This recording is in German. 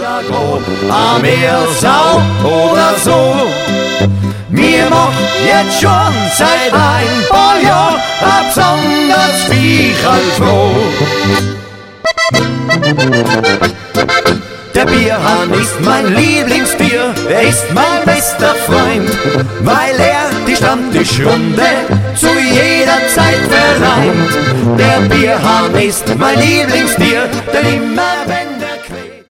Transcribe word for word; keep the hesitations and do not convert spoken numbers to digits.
oder go, am Meer, Sau oder so. Mir macht jetzt schon seit ein paar Jahren ein besonders Viecherl froh. Der Bierhahn ist mein Lieblingsbier, er ist mein bester Freund, weil er die Stammtischrunde zu jeder Zeit vereint. Der Bierhahn ist mein Lieblingstier, denn immer wenn